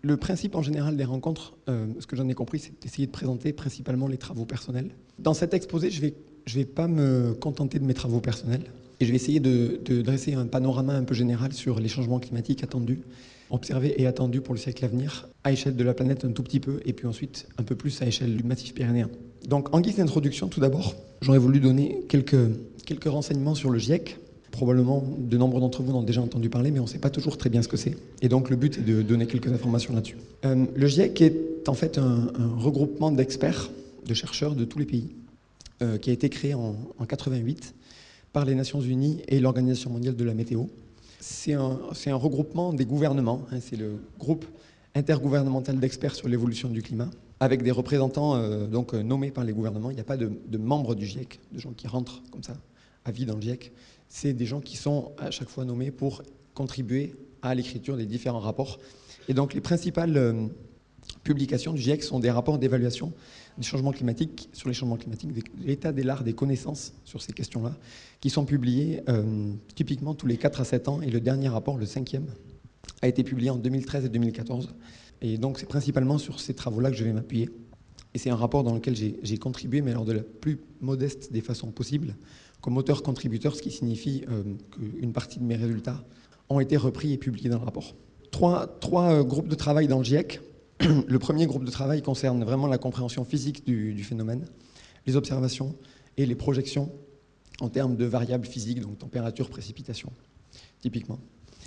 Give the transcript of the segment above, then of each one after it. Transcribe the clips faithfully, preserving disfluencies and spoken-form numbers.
Le principe en général des rencontres, euh, ce que j'en ai compris, c'est d'essayer de présenter principalement les travaux personnels. Dans cet exposé, je ne vais, je vais pas me contenter de mes travaux personnels et je vais essayer de, de dresser un panorama un peu général sur les changements climatiques attendus, observés et attendus pour le siècle à venir, à échelle de la planète un tout petit peu et puis ensuite un peu plus à échelle du massif pyrénéen. Donc en guise d'introduction, tout d'abord, j'aurais voulu donner quelques, quelques renseignements sur le GIEC. Probablement, de nombreux d'entre vous en ont déjà entendu parler, mais on ne sait pas toujours très bien ce que c'est. Et donc, le but est de donner quelques informations là-dessus. Euh, le GIEC est en fait un, un regroupement d'experts, de chercheurs de tous les pays, euh, qui a été créé en, en quatre-vingt-huit par les Nations Unies et l'Organisation mondiale de la météo. C'est un, c'est un regroupement des gouvernements, hein, c'est le groupe intergouvernemental d'experts sur l'évolution du climat, avec des représentants euh, donc, euh, nommés par les gouvernements. Il n'y a pas de, de membres du GIEC, de gens qui rentrent comme ça, à vie dans le GIEC. C'est des gens qui sont à chaque fois nommés pour contribuer à l'écriture des différents rapports. Et donc les principales euh, publications du GIEC sont des rapports d'évaluation des changements climatiques, sur les changements climatiques, de l'état des lards, des connaissances sur ces questions-là, qui sont publiées euh, typiquement tous les quatre à sept ans. Et le dernier rapport, le cinquième, a été publié en deux mille treize et deux mille quatorze. Et donc c'est principalement sur ces travaux-là que je vais m'appuyer. Et c'est un rapport dans lequel j'ai, j'ai contribué, mais alors de la plus modeste des façons possibles, comme auteur-contributeur, ce qui signifie euh, qu'une partie de mes résultats ont été repris et publiés dans le rapport. Trois, trois euh, groupes de travail dans le GIEC. Le premier groupe de travail concerne vraiment la compréhension physique du, du phénomène, les observations et les projections en termes de variables physiques, donc température, précipitation, typiquement.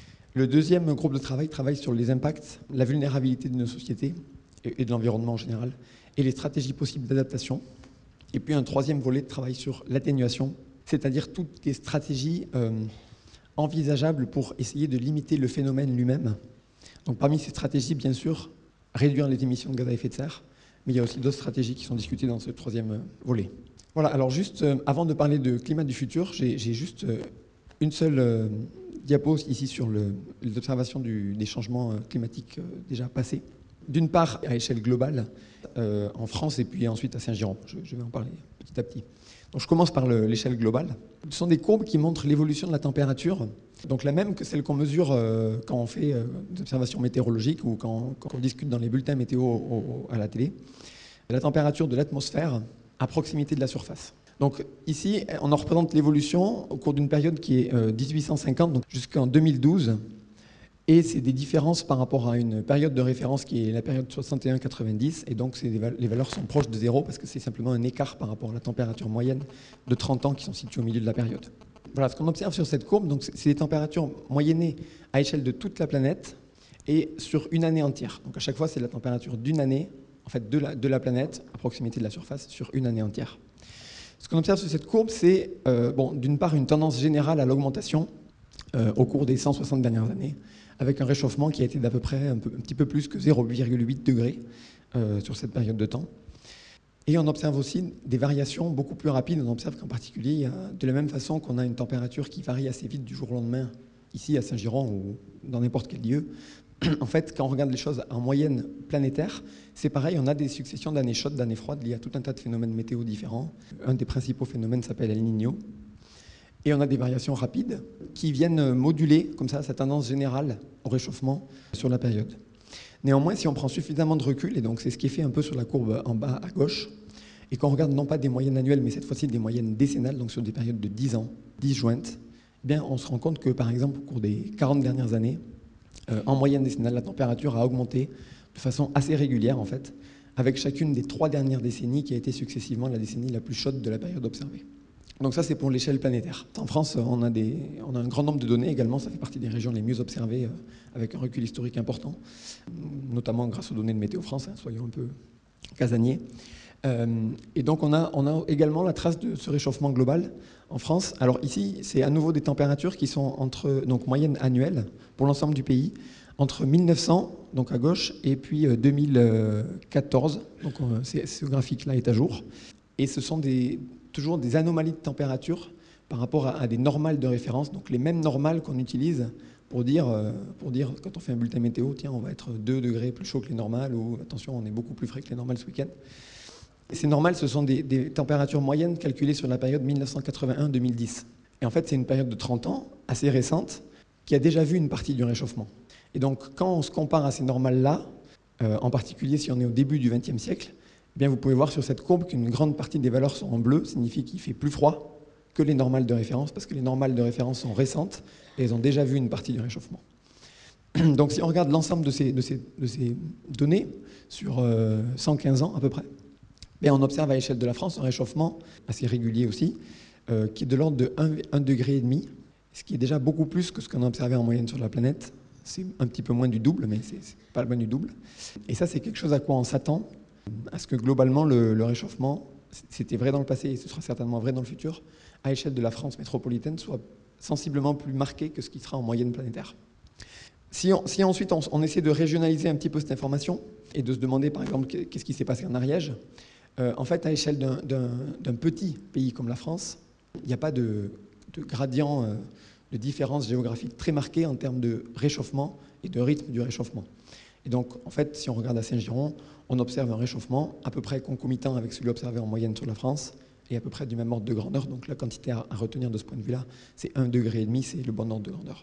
Le deuxième groupe de travail travaille sur les impacts, la vulnérabilité de nos sociétés et, et de l'environnement en général, et les stratégies possibles d'adaptation. Et puis un troisième volet de travail sur l'atténuation, c'est-à-dire toutes les stratégies euh, envisageables pour essayer de limiter le phénomène lui-même. Donc parmi ces stratégies, bien sûr, réduire les émissions de gaz à effet de serre, mais il y a aussi d'autres stratégies qui sont discutées dans ce troisième euh, volet. Voilà, alors juste euh, avant de parler de climat du futur, j'ai, j'ai juste euh, une seule euh, diapo ici sur le, les observations du, des changements euh, climatiques euh, déjà passés. D'une part, à échelle globale, euh, en France et puis ensuite à Saint-Girons. Je, je vais en parler petit à petit. Donc je commence par le, l'échelle globale. Ce sont des courbes qui montrent l'évolution de la température, donc la même que celle qu'on mesure euh, quand on fait euh, des observations météorologiques ou quand, quand on discute dans les bulletins météo au, au, à la télé. La température de l'atmosphère à proximité de la surface. Donc ici, on en représente l'évolution au cours d'une période qui est euh, dix-huit cent cinquante, donc jusqu'en deux mille douze. Et c'est des différences par rapport à une période de référence qui est la période soixante et un quatre-vingt-dix. Et donc c'est des, les valeurs sont proches de zéro parce que c'est simplement un écart par rapport à la température moyenne de trente ans qui sont situées au milieu de la période. Voilà, ce qu'on observe sur cette courbe, donc c'est des températures moyennées à échelle de toute la planète et sur une année entière. Donc à chaque fois, c'est la température d'une année, en fait, de la, de la planète à proximité de la surface sur une année entière. Ce qu'on observe sur cette courbe, c'est euh, bon, d'une part une tendance générale à l'augmentation euh, au cours des cent soixante dernières années, avec un réchauffement qui a été d'à peu près un, peu, un petit peu plus que zéro virgule huit degrés euh, sur cette période de temps. Et on observe aussi des variations beaucoup plus rapides. On observe qu'en particulier, de la même façon qu'on a une température qui varie assez vite du jour au lendemain, ici à Saint-Girons ou dans n'importe quel lieu, en fait, quand on regarde les choses en moyenne planétaire, c'est pareil, on a des successions d'années chaudes, d'années froides, liées à tout un tas de phénomènes météo différents. Un des principaux phénomènes s'appelle El Niño. Et on a des variations rapides qui viennent moduler, comme ça, sa tendance générale au réchauffement sur la période. Néanmoins, si on prend suffisamment de recul, et donc c'est ce qui est fait un peu sur la courbe en bas à gauche, et qu'on regarde non pas des moyennes annuelles, mais cette fois-ci des moyennes décennales, donc sur des périodes de dix ans, disjointes, eh bien, on se rend compte que, par exemple, au cours des quarante dernières années, euh, en moyenne décennale, la température a augmenté de façon assez régulière, en fait, avec chacune des trois dernières décennies qui a été successivement la décennie la plus chaude de la période observée. Donc ça, c'est pour l'échelle planétaire. En France, on a, des, on a un grand nombre de données également. Ça fait partie des régions les mieux observées, euh, avec un recul historique important, notamment grâce aux données de Météo France, hein, soyons un peu casaniers. Euh, et donc, on a, on a également la trace de ce réchauffement global en France. Alors ici, c'est à nouveau des températures qui sont entre, donc moyenne annuelle pour l'ensemble du pays, entre mille neuf cents, donc à gauche, et puis euh, deux mille quatorze. Donc euh, c'est, ce graphique-là est à jour. Et ce sont des... toujours des anomalies de température par rapport à, à des normales de référence, donc les mêmes normales qu'on utilise pour dire, euh, pour dire, quand on fait un bulletin météo, tiens, on va être deux degrés plus chaud que les normales, ou attention, on est beaucoup plus frais que les normales ce week-end. Et ces normales, ce sont des, des températures moyennes calculées sur la période mille neuf cent quatre-vingt-un à deux mille dix. Et en fait, c'est une période de trente ans, assez récente, qui a déjà vu une partie du réchauffement. Et donc, quand on se compare à ces normales-là, Euh, en particulier, si on est au début du vingtième siècle, eh bien, vous pouvez voir sur cette courbe qu'une grande partie des valeurs sont en bleu, signifie qu'il fait plus froid que les normales de référence, parce que les normales de référence sont récentes et elles ont déjà vu une partie du réchauffement. Donc si on regarde l'ensemble de ces, de, ces, de ces données sur euh, cent quinze ans à peu près, bien, on observe à l'échelle de la France un réchauffement assez régulier aussi, euh, qui est de l'ordre de un degré et demi, ce qui est déjà beaucoup plus que ce qu'on a observé en moyenne sur la planète. C'est un petit peu moins du double, mais c'est pas loin du double. Et ça, c'est quelque chose à quoi on s'attend, à ce que globalement le, le réchauffement, c'était vrai dans le passé et ce sera certainement vrai dans le futur, à l'échelle de la France métropolitaine, soit sensiblement plus marqué que ce qui sera en moyenne planétaire. Si, on, si ensuite on, on essaie de régionaliser un petit peu cette information et de se demander par exemple qu'est-ce qui s'est passé en Ariège, euh, en fait à l'échelle d'un petit pays comme la France, il n'y a pas de, de gradient euh, de différence géographique très marqué en termes de réchauffement et de rythme du réchauffement. Et donc en fait si on regarde à Saint-Giron, on observe un réchauffement à peu près concomitant avec celui observé en moyenne sur la France et à peu près du même ordre de grandeur. Donc la quantité à, à retenir de ce point de vue-là, c'est un degré et demi, c'est le bon ordre de grandeur.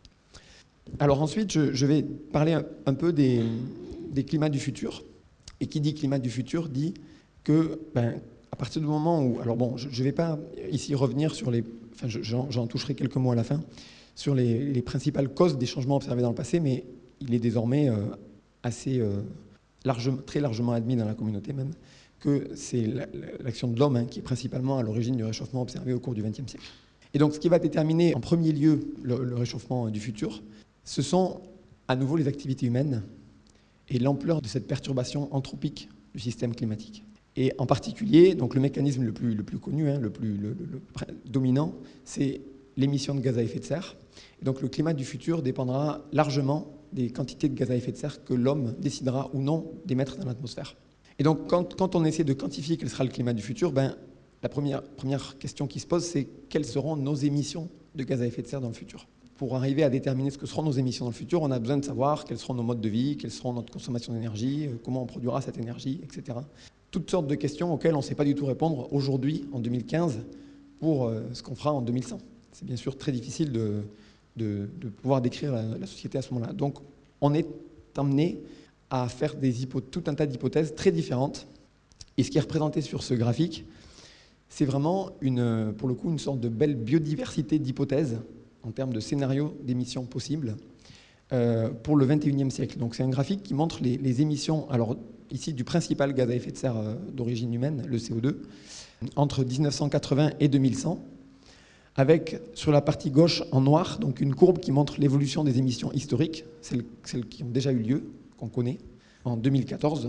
Alors ensuite, je, je vais parler un, un peu des, des climats du futur. Et qui dit climat du futur dit que, ben, à partir du moment où... Alors bon, je ne vais pas ici revenir sur les... Enfin, j'en toucherai quelques mots à la fin, sur les, les principales causes des changements observés dans le passé, mais il est désormais euh, assez euh, largement, très largement admis dans la communauté même, que c'est l'action de l'homme hein, qui est principalement à l'origine du réchauffement observé au cours du vingtième siècle. Et donc ce qui va déterminer en premier lieu le, le réchauffement du futur, ce sont à nouveau les activités humaines et l'ampleur de cette perturbation anthropique du système climatique. Et en particulier, donc le mécanisme le plus, le plus connu, hein, le plus le, le, le dominant, c'est l'émission de gaz à effet de serre. Et donc le climat du futur dépendra largement des quantités de gaz à effet de serre que l'homme décidera ou non d'émettre dans l'atmosphère. Et donc quand, quand on essaie de quantifier quel sera le climat du futur, ben, la première, première question qui se pose, c'est quelles seront nos émissions de gaz à effet de serre dans le futur. Pour arriver à déterminer ce que seront nos émissions dans le futur, on a besoin de savoir quels seront nos modes de vie, quelles seront notre consommation d'énergie, comment on produira cette énergie, et cetera. Toutes sortes de questions auxquelles on ne sait pas du tout répondre aujourd'hui, en deux mille quinze, pour ce qu'on fera en deux mille cent. C'est bien sûr très difficile de, de, de pouvoir décrire la, la société à ce moment-là. Donc on est amené à faire des tout un tas d'hypothèses très différentes. Et ce qui est représenté sur ce graphique, c'est vraiment, une, pour le coup, une sorte de belle biodiversité d'hypothèses en termes de scénarios d'émissions possibles euh, pour le vingt et unième siècle. Donc c'est un graphique qui montre les, les émissions, alors ici du principal gaz à effet de serre euh, d'origine humaine, le C O deux, entre mille neuf cent quatre-vingts et deux mille cent, avec sur la partie gauche en noir, donc une courbe qui montre l'évolution des émissions historiques, celles, celles qui ont déjà eu lieu, qu'on connaît, en deux mille quatorze.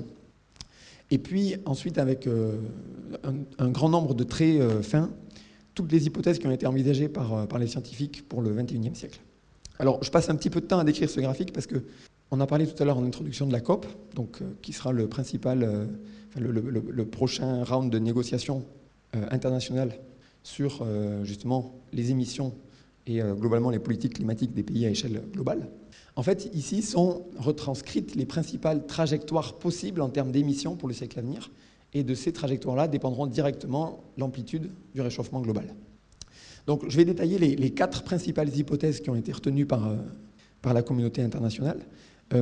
Et puis ensuite avec euh, un, un grand nombre de traits euh, fins, toutes les hypothèses qui ont été envisagées par, par les scientifiques pour le vingt et unième siècle. Alors je passe un petit peu de temps à décrire ce graphique parce qu'on a parlé tout à l'heure en introduction de la COP, donc, euh, qui sera le principal, euh, enfin, le, le, le prochain round de négociations euh, internationales sur euh, justement les émissions et euh, globalement les politiques climatiques des pays à échelle globale. En fait, ici sont retranscrites les principales trajectoires possibles en termes d'émissions pour le siècle à venir. Et de ces trajectoires-là dépendront directement l'amplitude du réchauffement global. Donc je vais détailler les, les quatre principales hypothèses qui ont été retenues par, euh, par la communauté internationale. Euh,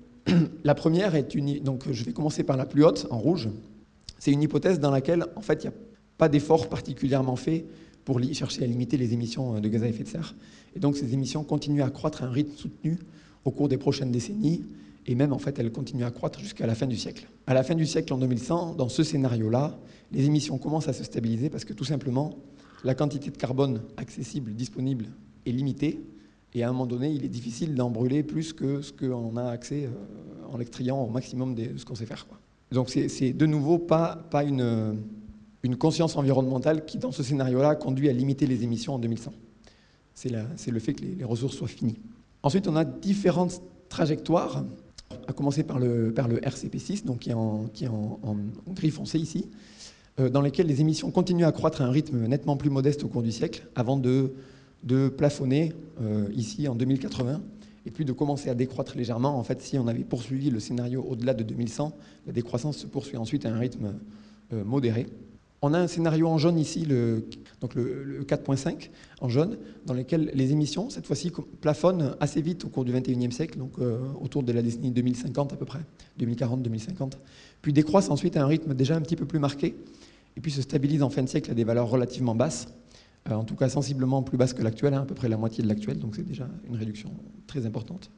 la première est une... Donc je vais commencer par la plus haute, en rouge. C'est une hypothèse dans laquelle, en fait, il n'y a pas d'effort particulièrement fait pour chercher à limiter les émissions de gaz à effet de serre. Et donc ces émissions continuent à croître à un rythme soutenu au cours des prochaines décennies, et même en fait elles continuent à croître jusqu'à la fin du siècle. À la fin du siècle, en deux mille cent, dans ce scénario-là, les émissions commencent à se stabiliser parce que tout simplement, la quantité de carbone accessible, disponible, est limitée, et à un moment donné, il est difficile d'en brûler plus que ce qu'on a accès en l'extrayant au maximum de ce qu'on sait faire, quoi. Donc c'est de nouveau pas, pas une, une conscience environnementale qui, dans ce scénario-là, conduit à limiter les émissions en deux mille cent. C'est le fait que les, les ressources soient finies. Ensuite, on a différentes trajectoires, à commencer par le, par le R C P six, donc qui est en, qui est en, en, en gris foncé ici, euh, dans lesquelles les émissions continuent à croître à un rythme nettement plus modeste au cours du siècle, avant de, de plafonner euh, ici en deux mille quatre-vingts, et puis de commencer à décroître légèrement. En fait, si on avait poursuivi le scénario au-delà de deux mille cent, la décroissance se poursuit ensuite à un rythme euh, modéré. On a un scénario en jaune ici, le, donc le, le quatre point cinq en jaune, dans lequel les émissions, cette fois-ci, plafonnent assez vite au cours du vingt et unième siècle, donc euh, autour de la décennie deux mille cinquante à peu près, deux mille quarante deux mille cinquante, puis décroissent ensuite à un rythme déjà un petit peu plus marqué, et puis se stabilisent en fin de siècle à des valeurs relativement basses, euh, en tout cas sensiblement plus basses que l'actuelle, hein, à peu près la moitié de l'actuelle, donc c'est déjà une réduction très importante.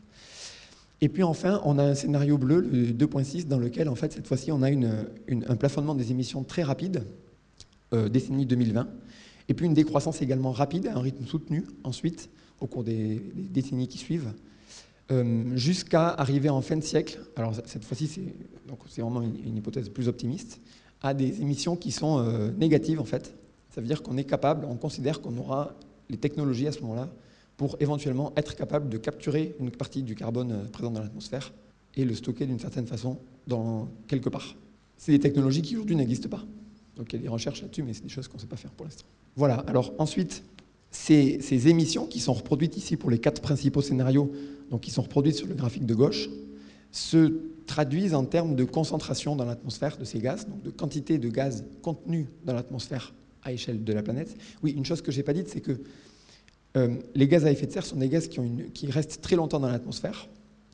Et puis enfin, on a un scénario bleu, le deux point six, dans lequel, en fait, cette fois-ci, on a une, une, un plafonnement des émissions très rapide, euh, décennie deux mille vingt, et puis une décroissance également rapide, à un rythme soutenu, ensuite, au cours des, des décennies qui suivent, euh, jusqu'à arriver en fin de siècle, alors cette fois-ci, c'est, donc c'est vraiment une, une hypothèse plus optimiste, à des émissions qui sont euh, négatives, en fait. Ça veut dire qu'on est capable, on considère qu'on aura les technologies à ce moment-là pour éventuellement être capable de capturer une partie du carbone présent dans l'atmosphère et le stocker d'une certaine façon dans quelque part. C'est des technologies qui aujourd'hui n'existent pas. Donc il y a des recherches là-dessus, mais c'est des choses qu'on ne sait pas faire pour l'instant. Voilà, alors ensuite, ces, ces émissions qui sont reproduites ici pour les quatre principaux scénarios, donc qui sont reproduites sur le graphique de gauche, se traduisent en termes de concentration dans l'atmosphère de ces gaz, donc de quantité de gaz contenu dans l'atmosphère à échelle de la planète. Oui, une chose que je n'ai pas dite, c'est que Euh, les gaz à effet de serre sont des gaz qui, ont une, qui restent très longtemps dans l'atmosphère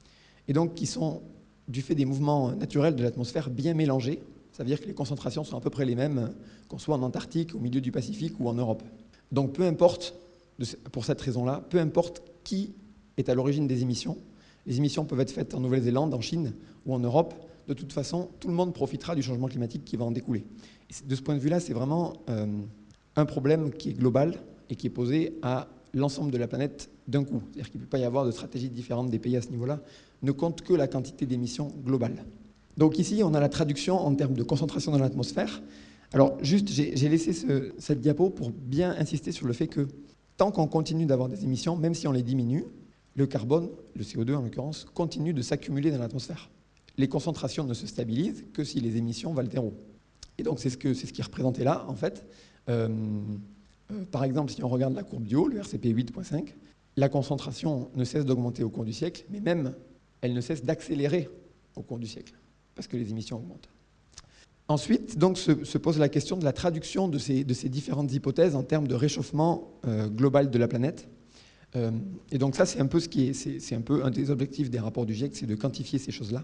et donc qui sont, du fait des mouvements naturels de l'atmosphère, bien mélangés. Ça veut dire que les concentrations sont à peu près les mêmes qu'on soit en Antarctique, au milieu du Pacifique ou en Europe. Donc peu importe, pour cette raison-là, peu importe qui est à l'origine des émissions, les émissions peuvent être faites en Nouvelle-Zélande, en Chine ou en Europe. De toute façon, tout le monde profitera du changement climatique qui va en découler. Et de ce point de vue-là, c'est vraiment euh, un problème qui est global et qui est posé à l'ensemble de la planète d'un coup. C'est-à-dire qu'il ne peut pas y avoir de stratégies différentes des pays à ce niveau-là, ne compte que la quantité d'émissions globale. Donc ici, on a la traduction en termes de concentration dans l'atmosphère. Alors juste, j'ai laissé ce, cette diapo pour bien insister sur le fait que tant qu'on continue d'avoir des émissions, même si on les diminue, le carbone, le C O deux en l'occurrence, continue de s'accumuler dans l'atmosphère. Les concentrations ne se stabilisent que si les émissions valent zéro. Et donc c'est ce, que, c'est ce qui est représenté là, en fait. Euh, Euh, par exemple, si on regarde la courbe du haut, le R C P huit point cinq, la concentration ne cesse d'augmenter au cours du siècle, mais même elle ne cesse d'accélérer au cours du siècle, parce que les émissions augmentent. Ensuite, donc, se, se pose la question de la traduction de ces, de ces différentes hypothèses en termes de réchauffement euh, global de la planète. Euh, et donc ça, c'est un peu ce qui est, c'est, c'est un peu un des objectifs des rapports du GIEC, c'est de quantifier ces choses-là.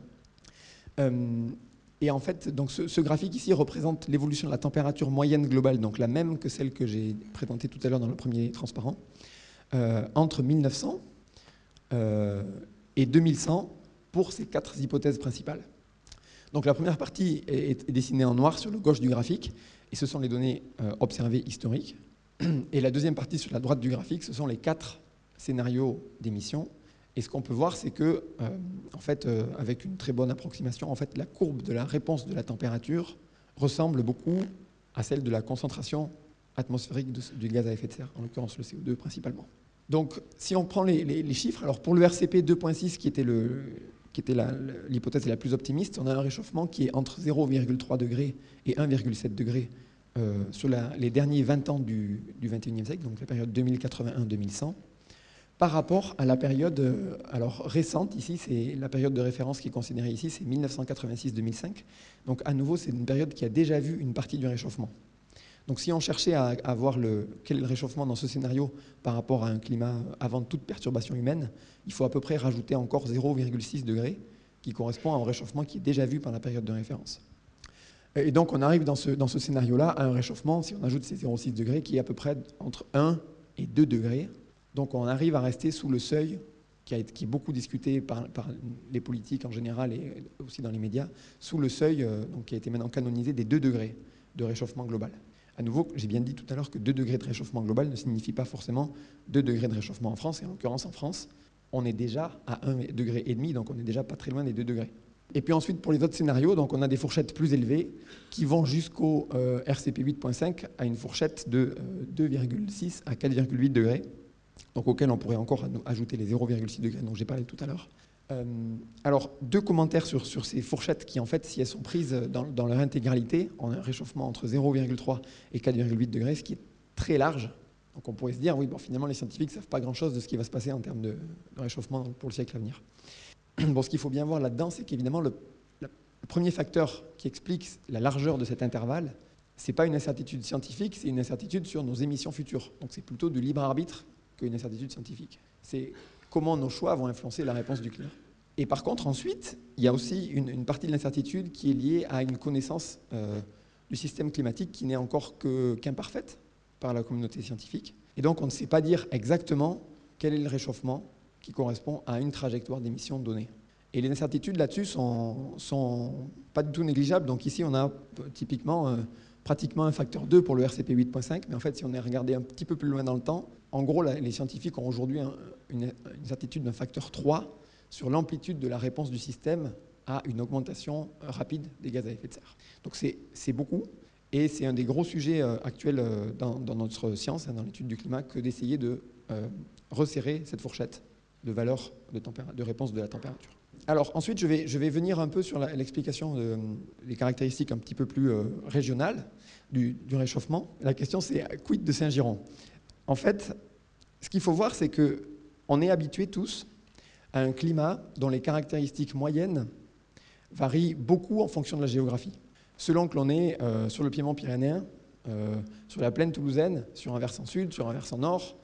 Euh, Et en fait, donc ce, ce graphique ici représente l'évolution de la température moyenne globale, donc la même que celle que j'ai présentée tout à l'heure dans le premier transparent, euh, entre mille neuf cents euh, et deux mille cent pour ces quatre hypothèses principales. Donc la première partie est, est dessinée en noir sur le gauche du graphique, et ce sont les données euh, observées historiques. Et la deuxième partie sur la droite du graphique, ce sont les quatre scénarios d'émissions. Et ce qu'on peut voir, c'est que, euh, en fait, euh, avec une très bonne approximation, en fait, la courbe de la réponse de la température ressemble beaucoup à celle de la concentration atmosphérique de, du gaz à effet de serre, en l'occurrence le C O deux principalement. Donc, si on prend les, les, les chiffres, alors pour le R C P deux point six, qui était, le, qui était la, l'hypothèse la plus optimiste, on a un réchauffement qui est entre zéro virgule trois degrés et un virgule sept degrés euh, sur la, les derniers vingt ans du, du vingt et unième siècle, donc la période deux mille quatre-vingt-un deux mille cent. Par rapport à la période alors, récente, ici, c'est la période de référence qui est considérée ici, c'est mille neuf cent quatre-vingt-six deux mille cinq. Donc à nouveau, c'est une période qui a déjà vu une partie du réchauffement. Donc si on cherchait à, à voir le, quel est le réchauffement dans ce scénario par rapport à un climat avant toute perturbation humaine, il faut à peu près rajouter encore zéro virgule six degrés, qui correspond à un réchauffement qui est déjà vu par la période de référence. Et donc on arrive dans ce, dans ce scénario-là à un réchauffement, si on ajoute ces zéro virgule six degrés, qui est à peu près entre un et deux degrés. Donc on arrive à rester sous le seuil qui, a été, qui est beaucoup discuté par, par les politiques en général et aussi dans les médias, sous le seuil euh, donc, qui a été maintenant canonisé des deux degrés de réchauffement global. À nouveau, j'ai bien dit tout à l'heure que deux degrés de réchauffement global ne signifie pas forcément deux degrés de réchauffement en France, et en l'occurrence en France, on est déjà à un degré et demi, donc on n'est déjà pas très loin des deux degrés. Et puis ensuite, pour les autres scénarios, donc on a des fourchettes plus élevées qui vont jusqu'au euh, R C P huit point cinq à une fourchette de euh, deux virgule six à quatre virgule huit degrés. Donc auquel on pourrait encore ajouter les zéro virgule six degrés dont j'ai parlé tout à l'heure. Euh, alors, deux commentaires sur, sur ces fourchettes qui, en fait, si elles sont prises dans, dans leur intégralité, ont un réchauffement entre zéro virgule trois et quatre virgule huit degrés, ce qui est très large. Donc on pourrait se dire, oui, bon, finalement, les scientifiques ne savent pas grand-chose de ce qui va se passer en termes de, de réchauffement pour le siècle à venir. Bon, ce qu'il faut bien voir là-dedans, c'est qu'évidemment, le, le premier facteur qui explique la largeur de cet intervalle, Ce n'est pas une incertitude scientifique, c'est une incertitude sur nos émissions futures. Donc c'est plutôt du libre arbitre qu'une incertitude scientifique. C'est comment nos choix vont influencer la réponse du climat. Et par contre, ensuite, il y a aussi une, une partie de l'incertitude qui est liée à une connaissance euh, du système climatique qui n'est encore que, qu'imparfaite par la communauté scientifique. Et donc, on ne sait pas dire exactement quel est le réchauffement qui correspond à une trajectoire d'émissions donnée. Et les incertitudes là-dessus sont, sont pas du tout négligeables. Donc ici, on a typiquement euh, pratiquement un facteur deux pour le R C P huit point cinq. Mais en fait, si on est regardé un petit peu plus loin dans le temps, en gros, là, les scientifiques ont aujourd'hui un, une, une incertitude d'un facteur trois sur l'amplitude de la réponse du système à une augmentation rapide des gaz à effet de serre. Donc c'est beaucoup. Et c'est un des gros sujets euh, actuels euh, dans, dans notre science, hein, dans l'étude du climat, que d'essayer de euh, resserrer cette fourchette de valeur de, de réponse de la température. Alors ensuite, je vais, je vais venir un peu sur l'explication de, des caractéristiques un petit peu plus euh, régionales du, du réchauffement. La question, c'est quid de Saint-Giron? En fait, ce qu'il faut voir, c'est qu'on est habitués tous à un climat dont les caractéristiques moyennes varient beaucoup en fonction de la géographie. Selon que l'on est euh, sur le piémont pyrénéen, euh, sur la plaine toulousaine, sur un versant sud, sur un versant nord,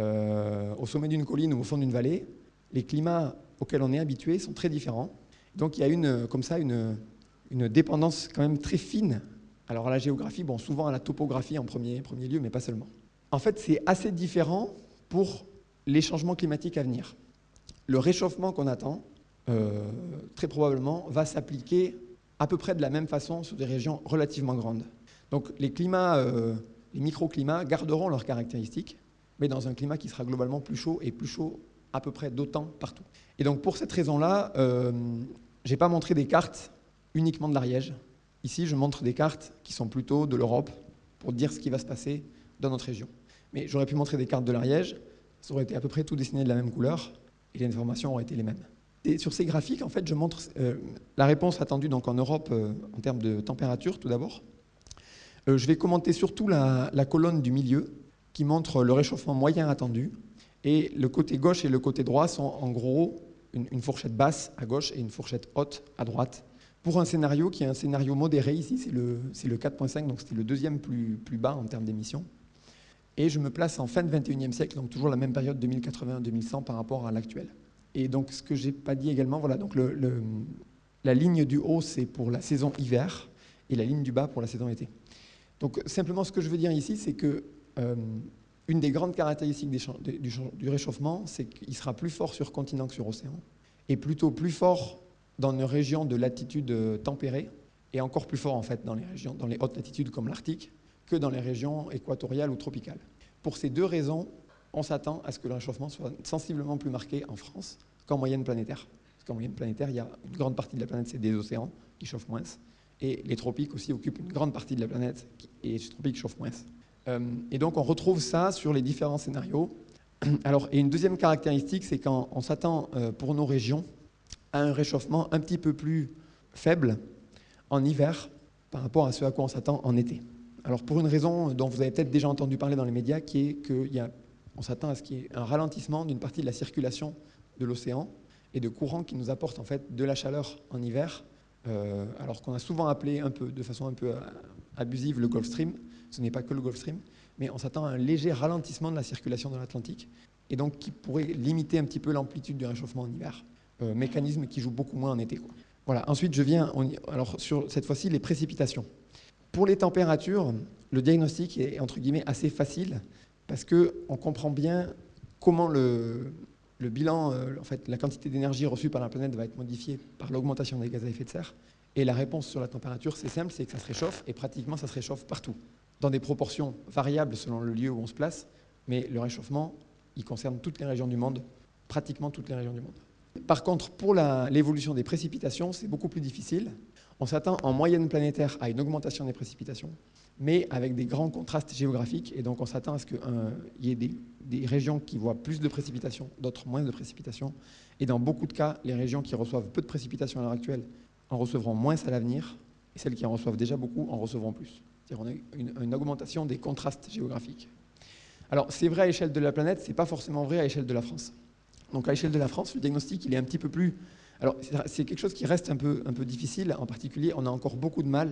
euh, au sommet d'une colline ou au fond d'une vallée, les climats auxquels on est habitué sont très différents. Donc il y a une, comme ça une, une dépendance quand même très fine. Alors à la géographie, bon, souvent à la topographie en premier, premier lieu, mais pas seulement. En fait, c'est assez différent pour les changements climatiques à venir. Le réchauffement qu'on attend, euh, très probablement, va s'appliquer à peu près de la même façon sur des régions relativement grandes. Donc les climats, euh, les microclimats garderont leurs caractéristiques, mais dans un climat qui sera globalement plus chaud et plus chaud à peu près d'autant partout. Et donc pour cette raison-là, euh, je n'ai pas montré des cartes uniquement de l'Ariège. Ici, je montre des cartes qui sont plutôt de l'Europe pour dire ce qui va se passer dans notre région. Mais j'aurais pu montrer des cartes de l'Ariège, ça aurait été à peu près tout dessiné de la même couleur, et les informations auraient été les mêmes. Et sur ces graphiques, en fait, je montre euh, la réponse attendue donc, en Europe euh, en termes de température, tout d'abord. Euh, je vais commenter surtout la, la colonne du milieu, qui montre le réchauffement moyen attendu. Et le côté gauche et le côté droit sont en gros une, une fourchette basse à gauche et une fourchette haute à droite. Pour un scénario qui est un scénario modéré, ici c'est le, le quatre point cinq, donc c'était le deuxième plus, plus bas en termes d'émissions. Et je me place en fin de vingt et unième siècle, donc toujours la même période deux mille quatre-vingts à deux mille cent par rapport à l'actuel. Et donc ce que je n'ai pas dit également, voilà, donc le, le, la ligne du haut c'est pour la saison hiver et la ligne du bas pour la saison été. Donc simplement ce que je veux dire ici, c'est que euh, une des grandes caractéristiques des, du, du réchauffement, c'est qu'il sera plus fort sur continent que sur océan, et plutôt plus fort dans une région de latitude tempérée, et encore plus fort en fait dans les, régions, dans les hautes latitudes comme l'Arctique, que dans les régions équatoriales ou tropicales. Pour ces deux raisons, on s'attend à ce que le réchauffement soit sensiblement plus marqué en France qu'en moyenne planétaire. Parce qu'en moyenne planétaire, il y a une grande partie de la planète, c'est des océans qui chauffent moins, et les tropiques aussi occupent une grande partie de la planète, et les tropiques chauffent moins. Euh, et donc on retrouve ça sur les différents scénarios. Alors, et une deuxième caractéristique, c'est qu'on s'attend euh, pour nos régions à un réchauffement un petit peu plus faible en hiver par rapport à ce à quoi on s'attend en été. Alors pour une raison dont vous avez peut-être déjà entendu parler dans les médias, qui est qu'on s'attend à ce qu'il y ait un ralentissement d'une partie de la circulation de l'océan et de courants qui nous apportent en fait de la chaleur en hiver, euh, alors qu'on a souvent appelé un peu, de façon un peu abusive le Gulf Stream. Ce n'est pas que le Gulf Stream, mais on s'attend à un léger ralentissement de la circulation dans l'Atlantique, et donc qui pourrait limiter un petit peu l'amplitude du réchauffement en hiver, euh, mécanisme qui joue beaucoup moins en été, quoi. Voilà. Ensuite, je viens, on y, alors sur cette fois-ci, les précipitations. Pour les températures, le diagnostic est entre guillemets assez facile, parce qu'on comprend bien comment le, le bilan, euh, en fait, la quantité d'énergie reçue par la planète va être modifiée par l'augmentation des gaz à effet de serre. Et la réponse sur la température, c'est simple, c'est que ça se réchauffe, et pratiquement ça se réchauffe partout, dans des proportions variables selon le lieu où on se place, mais le réchauffement, il concerne toutes les régions du monde, pratiquement toutes les régions du monde. Par contre, pour l'évolution des précipitations, c'est beaucoup plus difficile. On s'attend en moyenne planétaire à une augmentation des précipitations, mais avec des grands contrastes géographiques, et donc on s'attend à ce qu'il euh, y ait des, des régions qui voient plus de précipitations, d'autres moins de précipitations, et dans beaucoup de cas, les régions qui reçoivent peu de précipitations à l'heure actuelle en recevront moins à l'avenir, et celles qui en reçoivent déjà beaucoup en recevront plus. C'est-à-dire on a une, une augmentation des contrastes géographiques. Alors, c'est vrai à l'échelle de la planète, ce n'est pas forcément vrai à l'échelle de la France. Donc, à l'échelle de la France, le diagnostic, il est un petit peu plus... Alors, c'est quelque chose qui reste un peu, un peu difficile. En particulier, on a encore beaucoup de mal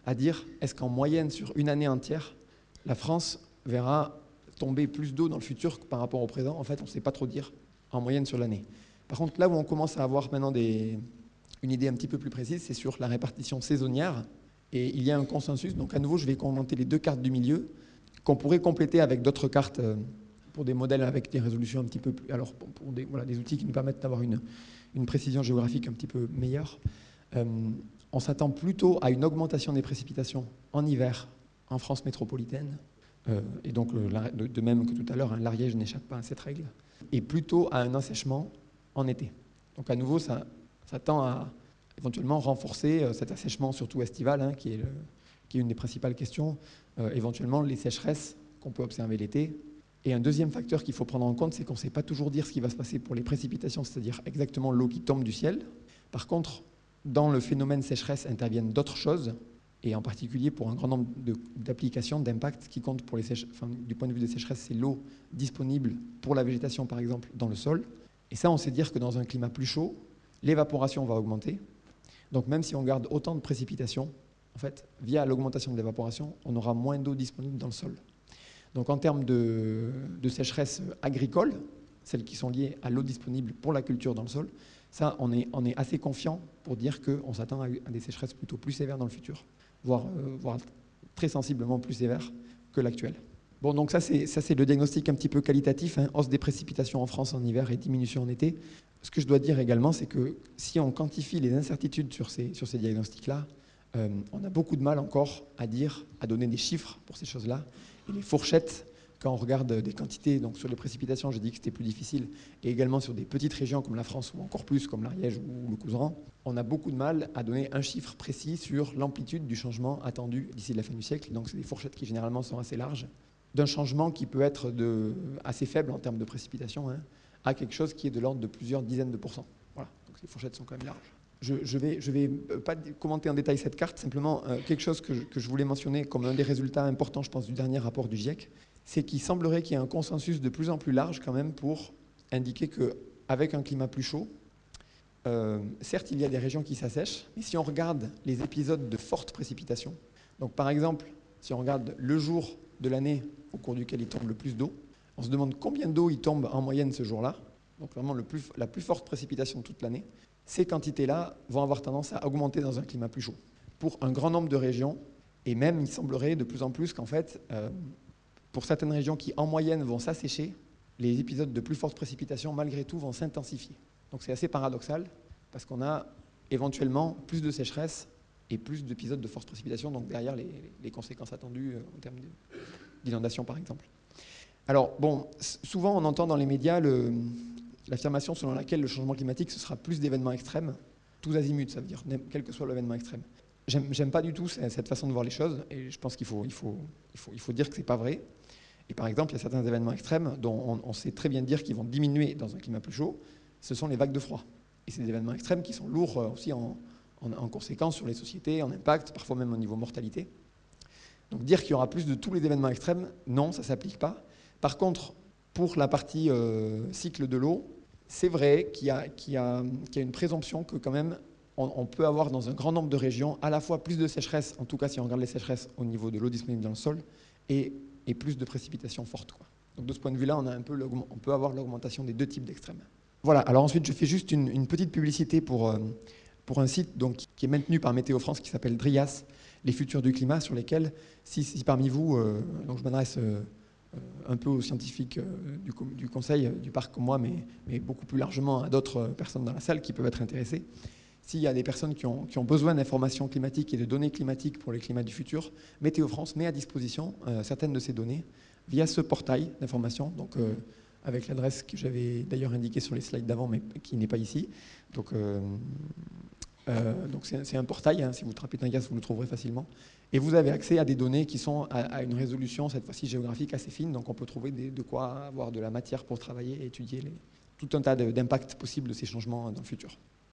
à dire est-ce qu'en moyenne, sur une année entière, la France verra tomber plus d'eau dans le futur que par rapport au présent. En fait, on ne sait pas trop dire en moyenne sur l'année. Par contre, là où on commence à avoir maintenant des, une idée un petit peu plus précise, c'est sur la répartition saisonnière. Et il y a un consensus. Donc à nouveau, je vais commenter les deux cartes du milieu qu'on pourrait compléter avec d'autres cartes pour des modèles avec des résolutions un petit peu plus... Alors pour, pour des, voilà, des outils qui nous permettent d'avoir une, une précision géographique un petit peu meilleure. Euh, on s'attend plutôt à une augmentation des précipitations en hiver en France métropolitaine. Euh, et donc, euh, de, de même que tout à l'heure, hein, l'Ariège n'échappe pas à cette règle. Et plutôt à un assèchement en été. Donc à nouveau, ça, ça tend à éventuellement renforcer euh, cet assèchement, surtout estival, hein, qui, est le, qui est une des principales questions. Euh, éventuellement, les sécheresses qu'on peut observer l'été. Et un deuxième facteur qu'il faut prendre en compte, c'est qu'on ne sait pas toujours dire ce qui va se passer pour les précipitations, c'est-à-dire exactement l'eau qui tombe du ciel. Par contre, dans le phénomène sécheresse interviennent d'autres choses, et en particulier pour un grand nombre d'applications, d'impacts qui comptent pour les sèche... enfin, du point de vue des sécheresses, c'est l'eau disponible pour la végétation, par exemple, dans le sol. Et ça, on sait dire que dans un climat plus chaud, l'évaporation va augmenter. Donc même si on garde autant de précipitations, en fait, via l'augmentation de l'évaporation, on aura moins d'eau disponible dans le sol. Donc en termes de, de sécheresse agricole, celles qui sont liées à l'eau disponible pour la culture dans le sol, ça, on est, on est assez confiant pour dire qu'on s'attend à des sécheresses plutôt plus sévères dans le futur, voire, euh, voire très sensiblement plus sévères que l'actuelle. Bon, donc ça, c'est le diagnostic un petit peu qualitatif, hein, hausse des précipitations en France en hiver et diminution en été. Ce que je dois dire également, c'est que si on quantifie les incertitudes sur ces, sur ces diagnostics-là, euh, on a beaucoup de mal encore à dire, à donner des chiffres pour ces choses-là. Et les fourchettes, quand on regarde des quantités, donc sur les précipitations, j'ai dit que c'était plus difficile, et également sur des petites régions comme la France, ou encore plus comme l'Ariège ou le Couserans, on a beaucoup de mal à donner un chiffre précis sur l'amplitude du changement attendu d'ici la fin du siècle. Donc c'est des fourchettes qui généralement sont assez larges, d'un changement qui peut être de, assez faible en termes de précipitation, hein, à quelque chose qui est de l'ordre de plusieurs dizaines de pourcents. Voilà, donc ces fourchettes sont quand même larges. Je ne vais, je vais pas commenter en détail cette carte, simplement euh, quelque chose que je, que je voulais mentionner comme un des résultats importants, je pense, du dernier rapport du GIEC, c'est qu'il semblerait qu'il y ait un consensus de plus en plus large quand même pour indiquer qu'avec un climat plus chaud, euh, certes il y a des régions qui s'assèchent, mais si on regarde les épisodes de fortes précipitations, donc par exemple, si on regarde le jour de l'année au cours duquel il tombe le plus d'eau, on se demande combien d'eau il tombe en moyenne ce jour-là, donc vraiment le plus, la plus forte précipitation de toute l'année. Ces quantités-là vont avoir tendance à augmenter dans un climat plus chaud, pour un grand nombre de régions, et même il semblerait de plus en plus qu'en fait, euh, pour certaines régions qui en moyenne vont s'assécher, les épisodes de plus fortes précipitations, malgré tout, vont s'intensifier. Donc c'est assez paradoxal, parce qu'on a éventuellement plus de sécheresse et plus d'épisodes de fortes précipitations, donc derrière les, les conséquences attendues en termes d'inondation, par exemple. Alors, bon, souvent on entend dans les médias le... l'affirmation selon laquelle le changement climatique, ce sera plus d'événements extrêmes, tous azimuts, ça veut dire, quel que soit l'événement extrême. J'aime pas du tout cette façon de voir les choses, et je pense qu'il faut, il faut, il faut, il faut dire que c'est pas vrai. Et par exemple, il y a certains événements extrêmes dont on, on sait très bien dire qu'ils vont diminuer dans un climat plus chaud, ce sont les vagues de froid. Et c'est des événements extrêmes qui sont lourds aussi en, en, en conséquences sur les sociétés, en impact, parfois même au niveau mortalité. Donc dire qu'il y aura plus de tous les événements extrêmes, non, ça ne s'applique pas. Par contre, pour la partie euh, cycle de l'eau, c'est vrai qu'il y, qu'il y, qu'il y a une présomption que quand même on, on peut avoir dans un grand nombre de régions à la fois plus de sécheresse, en tout cas si on regarde les sécheresses au niveau de l'eau disponible dans le sol, et, et plus de précipitations fortes, quoi. Donc de ce point de vue-là, on, a un peu on peut avoir l'augmentation des deux types d'extrêmes. Voilà, alors ensuite je fais juste une, une petite publicité pour, euh, pour un site donc, qui est maintenu par Météo France qui s'appelle DRIAS, les futurs du climat, sur lesquels, si, si parmi vous, euh, donc je m'adresse euh, un peu aux scientifiques euh, du, du conseil, du parc comme moi, mais, mais beaucoup plus largement à d'autres personnes dans la salle qui peuvent être intéressées. S'il y a des personnes qui ont, qui ont besoin d'informations climatiques et de données climatiques pour les climats du futur, Météo France met à disposition euh, certaines de ces données via ce portail d'information, donc euh, avec l'adresse que j'avais d'ailleurs indiquée sur les slides d'avant, mais qui n'est pas ici. Donc, euh, euh, donc c'est un portail, hein, si vous tapez DRIAS, vous le trouverez facilement. Et vous avez accès à des données qui sont à, à une résolution, cette fois-ci géographique, assez fine, donc on peut trouver des, de quoi avoir de la matière pour travailler et étudier les, tout un tas d'impacts possibles de ces changements dans le futur.